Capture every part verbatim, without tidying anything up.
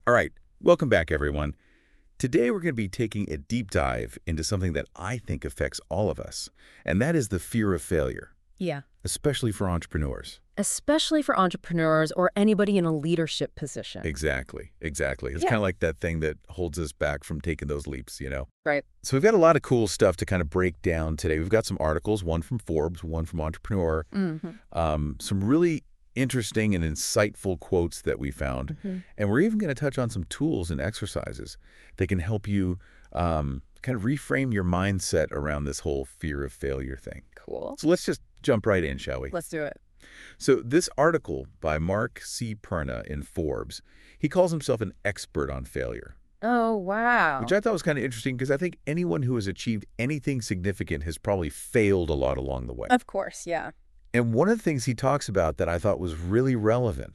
All right, welcome back, everyone. Today, we're going to be taking a deep dive into something that I think affects all of us, and that is the fear of failure, Yeah. especially for entrepreneurs. Especially for entrepreneurs or anybody in a leadership position. Exactly, exactly. It's Yeah. kind of like that thing that holds us back from taking those leaps, you know? Right. So we've got a lot of cool stuff to kind of break down today. We've got some articles, one from Forbes, one from Entrepreneur, Mm-hmm. um, some really interesting and insightful quotes that we found. Mm-hmm. And we're even going to touch on some tools and exercises that can help you um, kind of reframe your mindset around this whole fear of failure thing. Cool. So let's just jump right in, shall we? Let's do it. So this article by Mark C. Perna in Forbes, he calls himself an expert on failure, Oh, wow. which I thought was kind of interesting because I think anyone who has achieved anything significant has probably failed a lot along the way. Of course, yeah. And one of the things he talks about that I thought was really relevant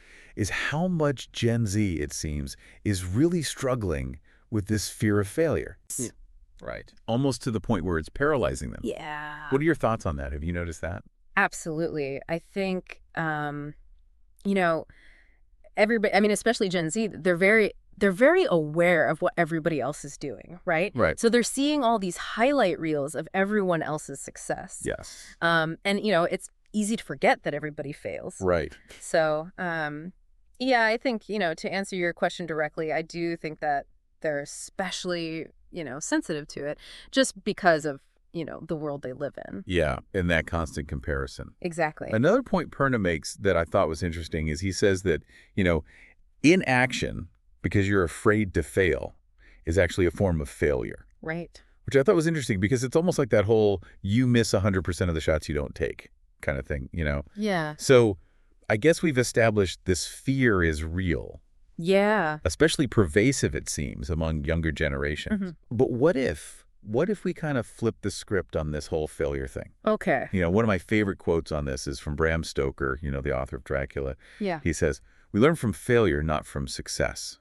is how much Gen Z, it seems, is really struggling with this fear of failure. Yeah. Right. Almost to the point where it's paralyzing them. Yeah. What are your thoughts on that? Have you noticed that? Absolutely. I think, um, you know, everybody, I mean, especially Gen Z, they're very, they're very aware of what everybody else is doing, right? Right. So they're seeing all these highlight reels of everyone else's success. Yes. Um, and, you know, it's easy to forget that everybody fails. Right. So, um, yeah, I think, you know, to answer your question directly, I do think that they're especially, you know, sensitive to it just because of, you know, the world they live in. Yeah, and that constant comparison. Exactly. Another point Perna makes that I thought was interesting is he says that, you know, inaction, because you're afraid to fail, is actually a form of failure, Right. which I thought was interesting because it's almost like that whole you miss one hundred percent of the shots you don't take kind of thing, you know? Yeah. So I guess we've established this fear is real, Yeah. especially pervasive, it seems, among younger generations. Mhm. But what if, what if we kind of flip the script on this whole failure thing? Okay. You know, one of my favorite quotes on this is from Bram Stoker, you know, the author of Dracula. Yeah. He says, "We learn from failure, not from success."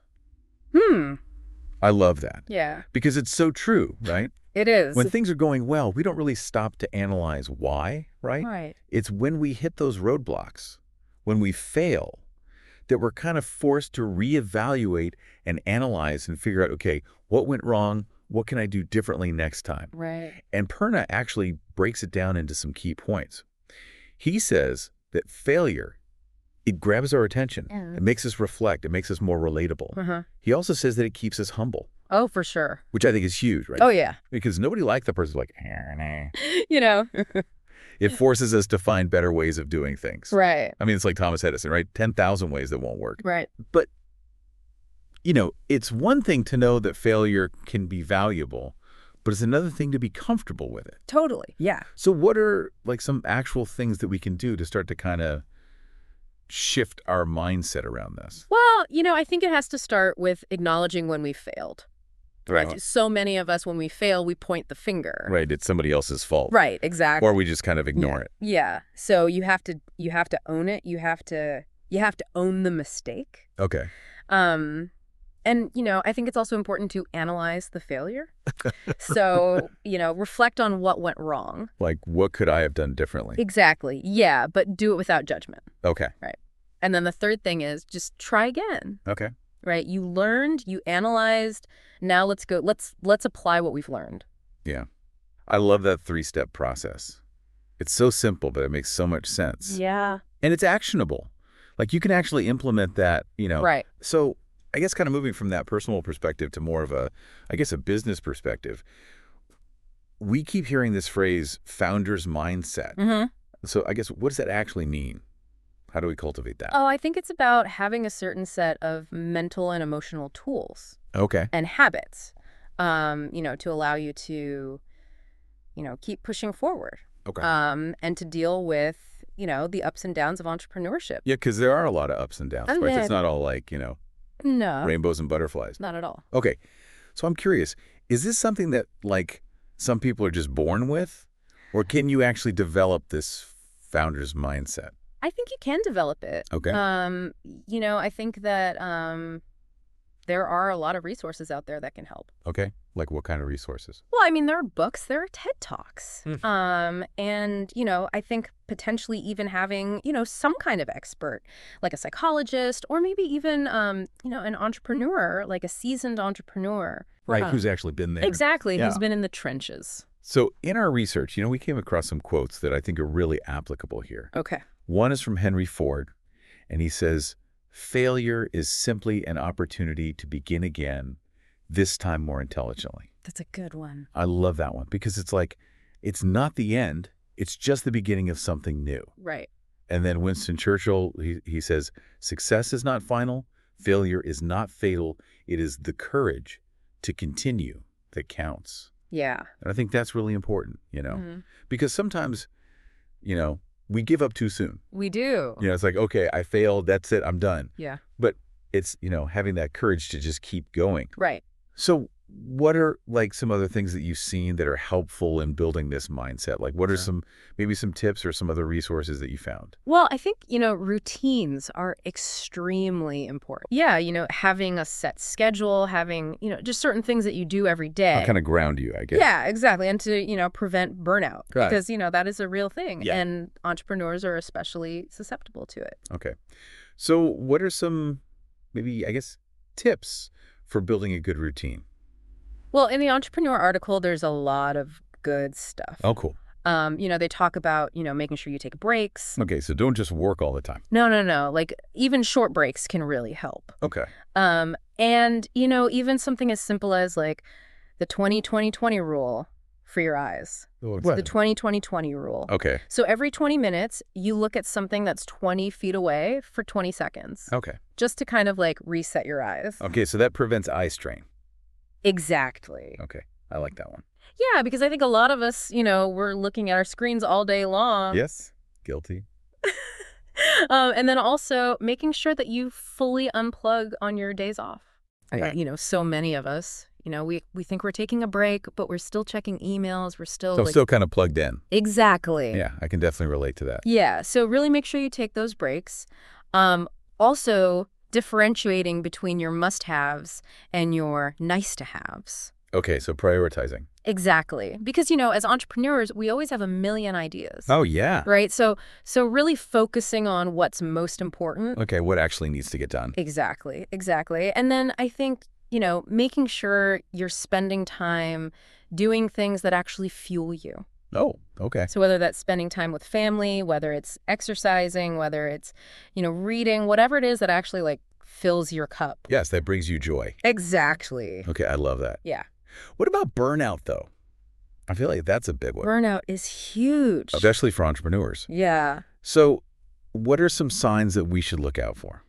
Hmm. I love that Yeah. because it's so true, right? It is. When things are going well, we don't really stop to analyze why, right? Right. It's when we hit those roadblocks, when we fail, that we're kind of forced to reevaluate and analyze and figure out, okay, what went wrong? What can I do differently next time? Right. And Perna actually breaks it down into some key points. He says that failure, it grabs our attention. Yeah. It makes us reflect. It makes us more relatable. Uh-huh. He also says that it keeps us humble, Oh, for sure. which I think is huge, right? Oh, yeah. Because nobody likes the person who's like, "Eh, nah." You know. It forces us to find better ways of doing things. Right. I mean, it's like Thomas Edison, right? ten thousand ways that won't work. Right. But, you know, it's one thing to know that failure can be valuable, but it's another thing to be comfortable with it. Totally. Yeah. So what are like some actual things that we can do to start to kind of shift our mindset around this? Well, you know, I think it has to start with acknowledging when we failed. Right. So many of us, when we fail, we point the finger. Right. It's somebody else's fault. Right. Exactly. Or we just kind of ignore yeah. it. Yeah. So you have to you have to own it. You have to you have to own the mistake. Okay. Um, and you know, I think it's also important to analyze the failure. So you know, reflect on what went wrong. Like, what could I have done differently? Exactly. Yeah, but do it without judgment. Okay. Right. And then the third thing is just try again. Okay. Right. You learned. You analyzed. Now let's go. Let's let's apply what we've learned. Yeah. I love that three-step process. It's so simple, but it makes so much sense. Yeah. And it's actionable. Like you can actually implement that, you know. Right. So I guess kind of moving from that personal perspective to more of a, I guess, a business perspective, we keep hearing this phrase, founder's mindset. Mm-hmm. So I guess what does that actually mean? How do we cultivate that? Oh, I think it's about having a certain set of mental and emotional tools Okay. and habits, um, you know, to allow you to, you know, keep pushing forward. Okay. Um, and to deal with, you know, the ups and downs of entrepreneurship. Yeah, because there are a lot of ups and downs, Oh, right? yeah. It's not all like, you know, No, rainbows and butterflies. not at all. Okay. So I'm curious, is this something that like some people are just born with? Or can you actually develop this founder's mindset? I think you can develop it. Okay. Um, you know, I think that um, there are a lot of resources out there that can help. Okay. Like what kind of resources? Well, I mean, there are books, there are TED Talks. Mm. Um, and, you know, I think potentially even having, you know, some kind of expert, like a psychologist, or maybe even, um, you know, an entrepreneur, like a seasoned entrepreneur. Right. Uh, Who's actually been there. Exactly. Yeah. Who's been in the trenches. So in our research, you know, we came across some quotes that I think are really applicable here. Okay. One is from Henry Ford, and he says, "Failure is simply an opportunity to begin again, this time more intelligently." That's a good one. I love that one because it's like, it's not the end. It's just the beginning of something new. Right. And then Winston Churchill, he, he says, "Success is not final. Failure is not fatal. It is the courage to continue that counts." Yeah. And I think that's really important, you know, Mhm. because sometimes, you know, we give up too soon. We do. You know, it's like, okay, I failed. That's it. I'm done. Yeah. But it's, you know, having that courage to just keep going. Right. So what are like some other things that you've seen that are helpful in building this mindset? Like what are Sure. some, maybe some tips or some other resources that you found? Well, I think, you know, routines are extremely important. Yeah, you know, having a set schedule, having, you know, just certain things that you do every day. Kind of ground you, I guess. Yeah, exactly. And to, you know, prevent burnout. Right. Because, you know, that is a real thing. Yeah. And entrepreneurs are especially susceptible to it. Okay. So what are some, maybe, I guess, tips for building a good routine? Well, in the entrepreneur article, there's a lot of good stuff. Oh, cool. Um, you know, they talk about, you know, making sure you take breaks. Okay, so don't just work all the time. No, no, no. Like even short breaks can really help. Okay. Um, and, you know, even something as simple as like the twenty twenty twenty rule for your eyes. What? The twenty twenty twenty rule. Okay. So every twenty minutes, you look at something that's twenty feet away for twenty seconds, Okay. just to kind of like reset your eyes. Okay, so that prevents eye strain. Exactly. Okay, I like that one. Yeah, because I think a lot of us, you know, we're looking at our screens all day long. Yes, guilty. um, and then also making sure that you fully unplug on your days off. I, you know, so many of us, you know, we, we think we're taking a break, but we're still checking emails. We're still So like, still kind of plugged in. exactly. Yeah, I can definitely relate to that. Yeah. So really make sure you take those breaks. Um, also differentiating between your must-haves and your nice-to-haves. Okay, so prioritizing. Exactly. Because, you know, as entrepreneurs, we always have a million ideas. Oh, yeah. Right? So so really focusing on what's most important. Okay, what actually needs to get done? Exactly. Exactly. And then I think, you know, making sure you're spending time doing things that actually fuel you. Oh, okay. So whether that's spending time with family, whether it's exercising, whether it's, you know, reading, whatever it is that actually like fills your cup. Yes, that brings you joy. Exactly. Okay, I love that. Yeah. What about burnout, though? I feel like that's a big one, Burnout is huge. especially for entrepreneurs. Yeah. So what are some signs that we should look out for?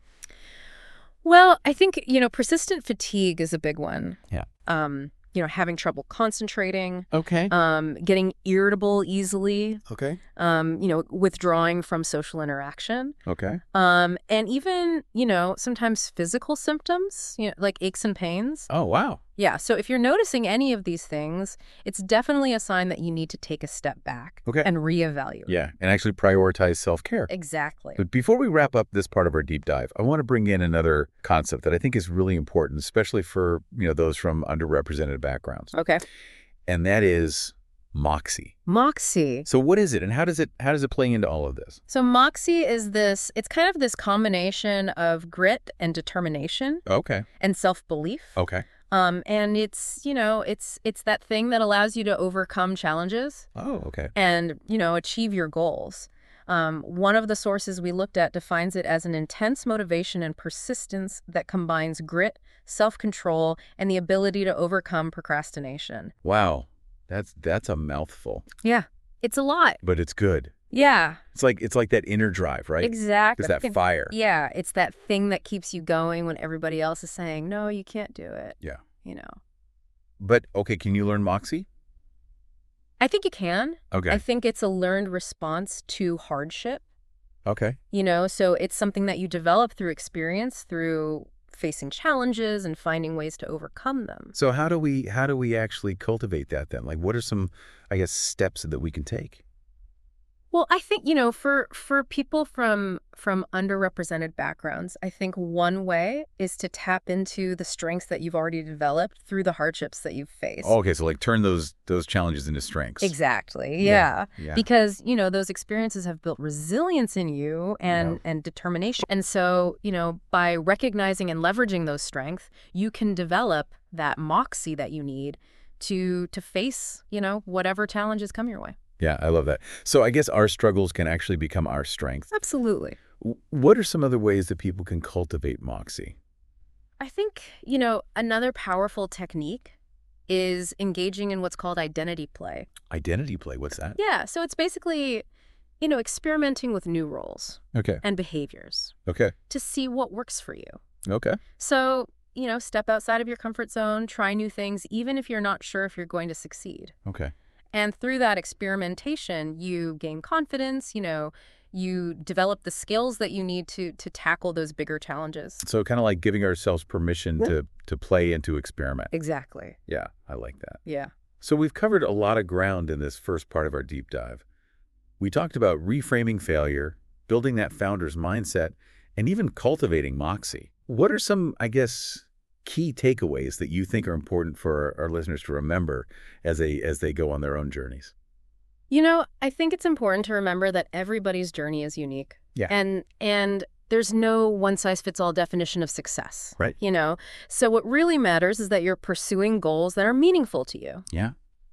Well, I think, you know, persistent fatigue is a big one. Yeah. Um, you know, having trouble concentrating, Okay. um, getting irritable easily, Okay. um, you know, withdrawing from social interaction, Okay. um, and even, you know, sometimes physical symptoms, you know, like aches and pains. Oh, wow. Yeah. So if you're noticing any of these things, it's definitely a sign that you need to take a step back Okay. and reevaluate. Yeah, and actually prioritize self-care. Exactly. But before we wrap up this part of our deep dive, I want to bring in another concept that I think is really important, especially for, you know, those from underrepresented backgrounds. Okay. And that is Moxie. Moxie. So what is it and how does it how does it play into all of this? So Moxie is this, it's kind of this combination of grit and determination Okay. and self-belief. Okay. Um, and it's, you know, it's it's that thing that allows you to overcome challenges Oh, okay. and, you know, achieve your goals. Um, one of the sources we looked at defines it as an intense motivation and persistence that combines grit, self-control, and the ability to overcome procrastination. Wow. That's that's a mouthful, Yeah, it's a lot. but it's good. Yeah, It's like it's like that inner drive, right? exactly. It's that fire. Yeah, it's that thing that keeps you going when everybody else is saying, no, you can't do it. Yeah. You know, But okay, can you learn Moxie? I think you can. Okay. I think it's a learned response to hardship, Okay. you know, so it's something that you develop through experience, through facing challenges and finding ways to overcome them. So how do we how do we actually cultivate that then? Like what are some, I guess, steps that we can take? Well, I think, you know, for for people from from underrepresented backgrounds, I think one way is to tap into the strengths that you've already developed through the hardships that you've faced. Oh, okay, so like turn those those challenges into strengths. Exactly. Yeah. Yeah. Yeah. Because, you know, those experiences have built resilience in you and Yeah. and determination. And so, you know, by recognizing and leveraging those strengths, you can develop that moxie that you need to to face, you know, whatever challenges come your way. Yeah, I love that. So I guess our struggles can actually become our strength. Absolutely. W- What are some other ways that people can cultivate moxie? I think, you know, another powerful technique is engaging in what's called identity play. Identity play, what's that? Yeah, so it's basically, you know, experimenting with new roles Okay. and behaviors Okay. to see what works for you. Okay. So, you know, step outside of your comfort zone, try new things, even if you're not sure if you're going to succeed. Okay. And through that experimentation, you gain confidence, you know, you develop the skills that you need to to tackle those bigger challenges. So kind of like giving ourselves permission Yeah. to to play and to experiment. Exactly. Yeah, I like that. Yeah. So we've covered a lot of ground in this first part of our deep dive. We talked about reframing failure, building that founder's mindset, and even cultivating moxie. What are some, I guess, key takeaways that you think are important for our, our listeners to remember as they as they go on their own journeys? You know, I think it's important to remember that everybody's journey is unique. Yeah. And and there's no one-size-fits-all definition of success. Right. You know, so what really matters is that you're pursuing goals that are meaningful to you. Yeah.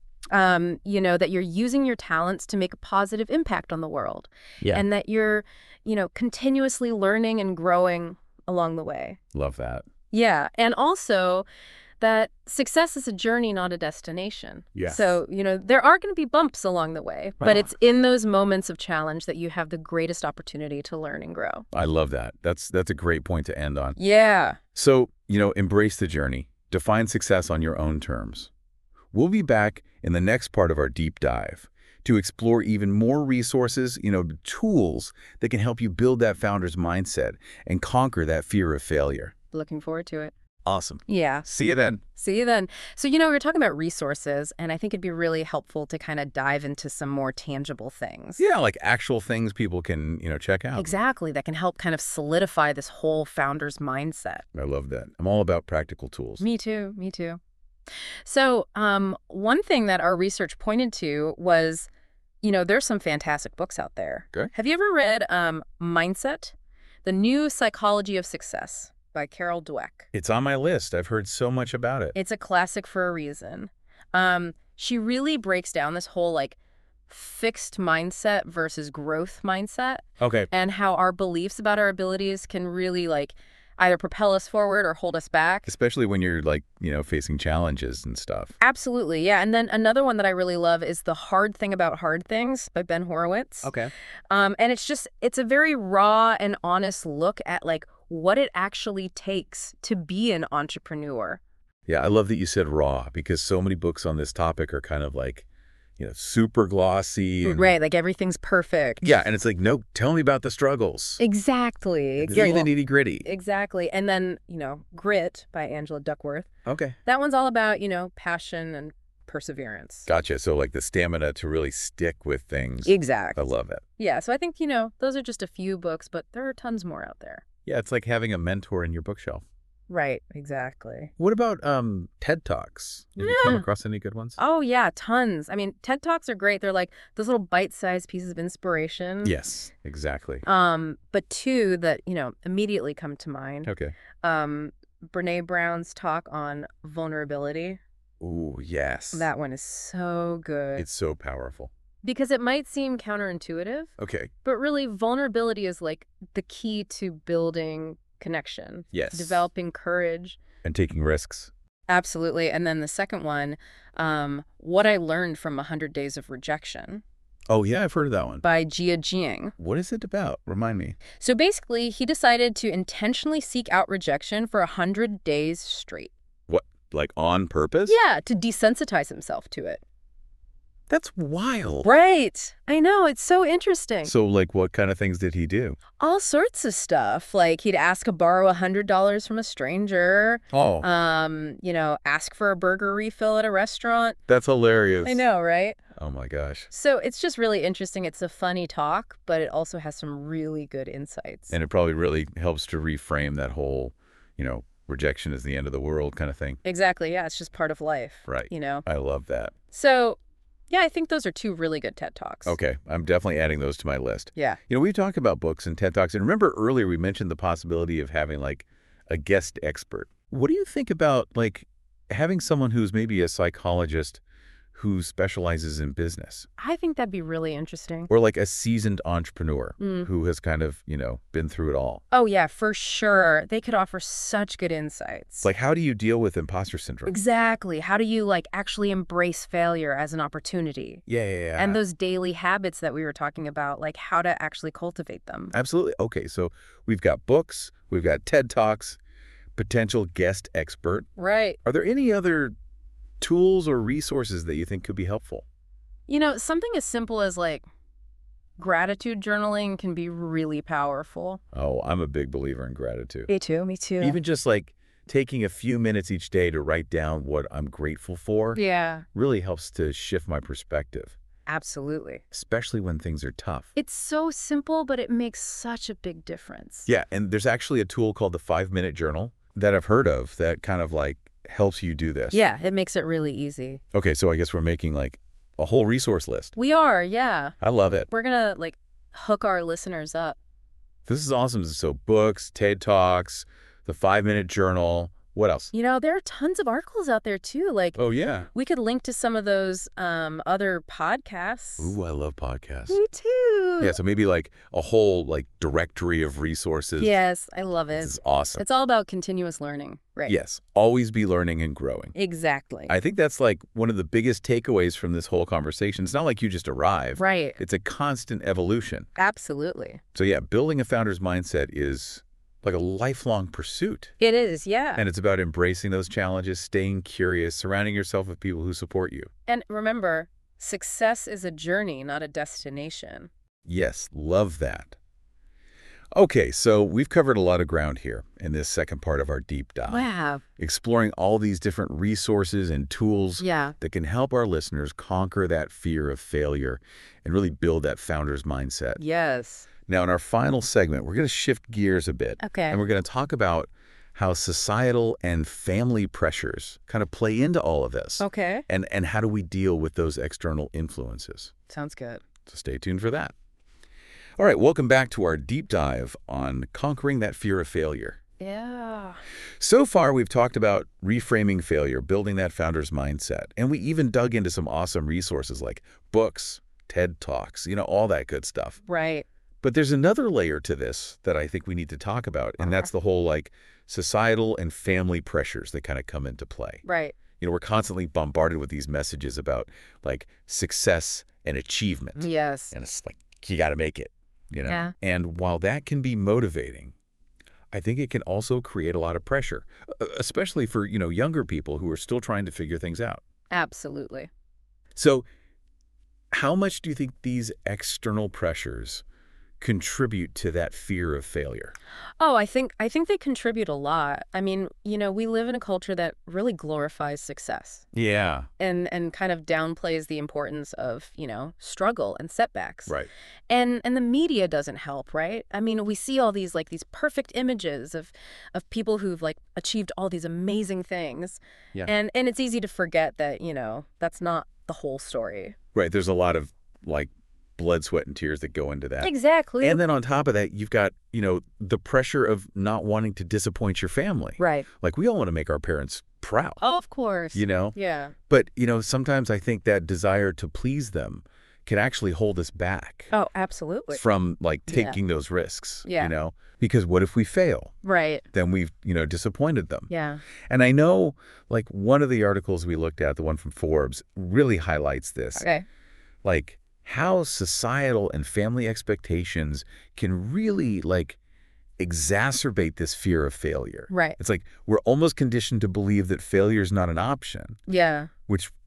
Um, you know, that you're using your talents to make a positive impact on the world. Yeah. And that you're, you know, continuously learning and growing along the way. Love that. Yeah. And also that success is a journey, not a destination. Yes. So, you know, there are going to be bumps along the way, Right but on. it's in those moments of challenge that you have the greatest opportunity to learn and grow. I love that. That's that's a great point to end on. Yeah. So, you know, embrace the journey. Define success on your own terms. We'll be back in the next part of our deep dive to explore even more resources, you know, tools that can help you build that founder's mindset and conquer that fear of failure. Looking forward to it. Awesome. Yeah. See you then. See you then. So, you know, we were talking about resources, and I think it'd be really helpful to kind of dive into some more tangible things. Yeah, like actual things people can, you know, check out. Exactly. That can help kind of solidify this whole founder's mindset. I love that. I'm all about practical tools. Me too. Me too. So um, one thing that our research pointed to was, you know, there's some fantastic books out there. Okay. Have you ever read um, Mindset? The New Psychology of Success by Carol Dweck. It's on my list. I've heard so much about it. It's a classic for a reason. Um, she really breaks down this whole like fixed mindset versus growth mindset Okay. and how our beliefs about our abilities can really like either propel us forward or hold us back. Especially when you're like, you know, facing challenges and stuff. Absolutely, yeah. And then another one that I really love is The Hard Thing About Hard Things by Ben Horowitz. Okay. Um, and it's just, it's a very raw and honest look at like what it actually takes to be an entrepreneur. Yeah, I love that you said raw because so many books on this topic are kind of like, you know, super glossy. And, Right, like everything's perfect. Yeah, and it's like, no, tell me about the struggles. Exactly. Give me the Well, nitty gritty. exactly. And then, you know, Grit by Angela Duckworth. Okay. That one's all about, you know, passion and perseverance. Gotcha. So like the stamina to really stick with things. Exactly. I love it. Yeah, so I think, you know, those are just a few books, but there are tons more out there. Yeah, it's like having a mentor in your bookshelf. Right, exactly. What about um TED Talks? Have you come Yeah. across any good ones? Oh, yeah, tons. I mean, TED Talks are great. They're like those little bite-sized pieces of inspiration. Yes, exactly. Um, but two that, you know, immediately come to mind. Okay. Um, Brene Brown's talk on vulnerability. Ooh, yes. That one is so good. It's so powerful. Because it might seem counterintuitive, Okay. but really vulnerability is like the key to building connection, Yes. developing courage. And taking risks. Absolutely. And then the second one, um, What I Learned from one hundred Days of Rejection Oh, yeah, I've heard of that one. by Jia Jiang. What is it about? Remind me. So basically, he decided to intentionally seek out rejection for one hundred days straight. What? Like on purpose? Yeah, to desensitize himself to it. That's wild. Right. I know. It's so interesting. So, like, what kind of things did he do? All sorts of stuff. Like he'd ask to borrow a hundred dollars from a stranger. Oh, Um, you know, ask for a burger refill at a restaurant. that's hilarious. I know, right? Oh, my gosh. So it's just really interesting. It's a funny talk, but it also has some really good insights. And it probably really helps to reframe that whole, you know, rejection is the end of the world kind of thing. Exactly. Yeah, it's just part of life. Right. You know? I love that. So, yeah, I think those are two really good TED Talks. Okay, I'm definitely adding those to my list. Yeah. You know, we've talked about books and TED Talks, and remember earlier we mentioned the possibility of having, like, a guest expert. What do you think about, like, having someone who's maybe a psychologist who specializes in business, I think that'd be really interesting. or like a seasoned entrepreneur Mm. who has kind of, you know, been through it all? Oh, yeah, for sure. They could offer such good insights. It's like, how do you deal with imposter syndrome? Exactly. How do you, like, actually embrace failure as an opportunity? Yeah, yeah, yeah. And those daily habits that we were talking about, like how to actually cultivate them. Absolutely. Okay, so we've got books, we've got TED Talks, potential guest expert. Right. Are there any other tools or resources that you think could be helpful? You know, something as simple as, like, gratitude journaling can be really powerful. Oh, I'm a big believer in gratitude. Me too. Me too. Even just like taking a few minutes each day to write down what I'm grateful for Yeah, really helps to shift my perspective, absolutely. especially when things are tough. It's so simple, but it makes such a big difference. Yeah, and there's actually a tool called the five-minute journal that I've heard of that kind of like helps you do this. Yeah, it makes it really easy. Okay, so I guess we're making like a whole resource list. We are, yeah. I love it. We're gonna, like, hook our listeners up. This is awesome. So books, TED Talks, the five-minute journal. What else? You know, there are tons of articles out there, too. Like, Oh, yeah. we could link to some of those um, other podcasts. Ooh, I love podcasts. Me too. Yeah, so maybe like a whole like directory of resources. Yes, I love it. This is awesome. It's all about continuous learning, right? Yes, always be learning and growing. Exactly. I think that's like one of the biggest takeaways from this whole conversation. It's not like you just arrive. Right. It's a constant evolution. Absolutely. So yeah, building a founder's mindset is like a lifelong pursuit. It is, yeah. And it's about embracing those challenges, staying curious, surrounding yourself with people who support you. And remember, success is a journey, not a destination. Yes, love that. Okay, so we've covered a lot of ground here in this second part of our deep dive, Wow. exploring all these different resources and tools Yeah. that can help our listeners conquer that fear of failure and really build that founder's mindset. Yes. Now, in our final segment, we're going to shift gears a bit, Okay. and we're going to talk about how societal and family pressures kind of play into all of this, Okay. and, and how do we deal with those external influences. Sounds good. So stay tuned for that. All right, welcome back to our deep dive on conquering that fear of failure. Yeah. So far, we've talked about reframing failure, building that founder's mindset, and we even dug into some awesome resources like books, TED Talks, you know, all that good stuff. Right. But there's another layer to this that I think we need to talk about, and that's the whole like societal and family pressures that kind of come into play. Right. You know, we're constantly bombarded with these messages about like success and achievement. Yes. And it's like, you got to make it, you know? Yeah. And while that can be motivating, I think it can also create a lot of pressure, uh, especially for, you know, younger people who are still trying to figure things out. Absolutely. So how much do you think these external pressures contribute to that fear of failure? Oh, I think I think they contribute a lot. I mean, you know, we live in a culture that really glorifies success Yeah. and and kind of downplays the importance of, you know, struggle and setbacks. Right. And and the media doesn't help, right? I mean, we see all these like these perfect images of of people who've like achieved all these amazing things. Yeah. And and it's easy to forget that, you know, that's not the whole story. Right. There's a lot of like blood, sweat, and tears that go into that. Exactly. And then on top of that, you've got, you know, the pressure of not wanting to disappoint your family. Right. Like we all want to make our parents proud, Oh, of course. you know? Yeah. But, you know, sometimes I think that desire to please them can actually hold us back Oh, absolutely. from like Yeah. taking those risks, Yeah. you know? Because what if we fail? Right. Then we've, you know, disappointed them. Yeah. And I know like one of the articles we looked at, the one from Forbes, really highlights this. Okay. Like how societal and family expectations can really like exacerbate this fear of failure. Right. It's like we're almost conditioned to believe that failure is not an option, Yeah. which like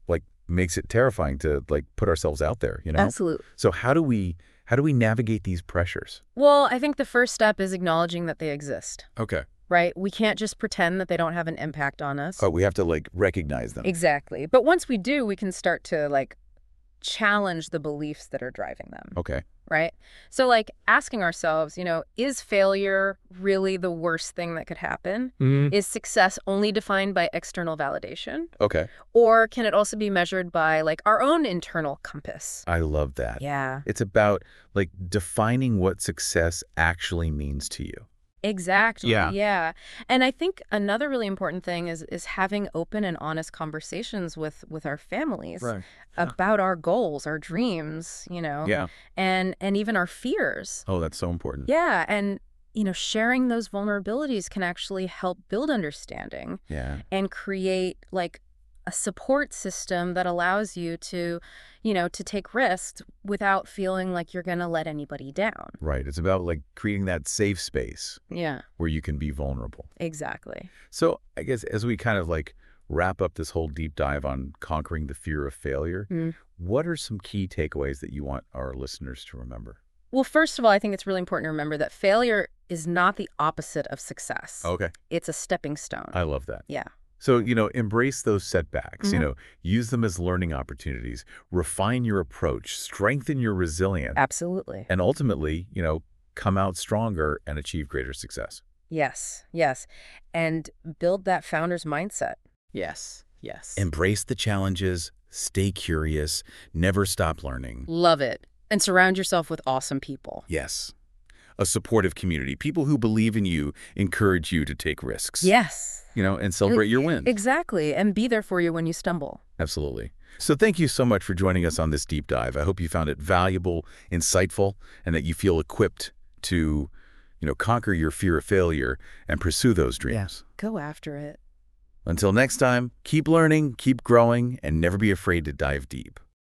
makes it terrifying to like put ourselves out there, you know? Absolutely. So how do we how do we navigate these pressures? Well, I think the first step is acknowledging that they exist, Okay. right? We can't just pretend that they don't have an impact on us. Oh, we have to like recognize them. Exactly. But once we do, we can start to like challenge the beliefs that are driving them, Okay. right? So like asking ourselves, you know, is failure really the worst thing that could happen? Mm-hmm. Is success only defined by external validation? Okay. Or can it also be measured by like our own internal compass? I love that. Yeah. It's about like defining what success actually means to you. Exactly. Yeah. Yeah. And I think another really important thing is is having open and honest conversations with with our families Right. about our goals, our dreams, you know, Yeah. and and even our fears. Oh, that's so important. Yeah, and you know, sharing those vulnerabilities can actually help build understanding Yeah. and create like a support system that allows you to, you know, to take risks without feeling like you're going to let anybody down. Right. It's about like creating that safe space Yeah, where you can be vulnerable. exactly. So I guess as we kind of like wrap up this whole deep dive on conquering the fear of failure, Mm. what are some key takeaways that you want our listeners to remember? Well, first of all, I think it's really important to remember that failure is not the opposite of success. Okay. It's a stepping stone. I love that. Yeah. So, you know, embrace those setbacks, you Mhm. know, use them as learning opportunities, refine your approach, strengthen your resilience, Absolutely. and ultimately, you know, come out stronger and achieve greater success. Yes, yes. And build that founder's mindset. Yes, yes. Embrace the challenges, stay curious, never stop learning. Love it. And surround yourself with awesome people. Yes. A supportive community, people who believe in you, encourage you to take risks. Yes. You know, and celebrate your wins. Exactly. And be there for you when you stumble. Absolutely. So thank you so much for joining us on this deep dive. I hope you found it valuable, insightful, and that you feel equipped to, you know, conquer your fear of failure and pursue those dreams. Go after it. Until next time, keep learning, keep growing, and never be afraid to dive deep.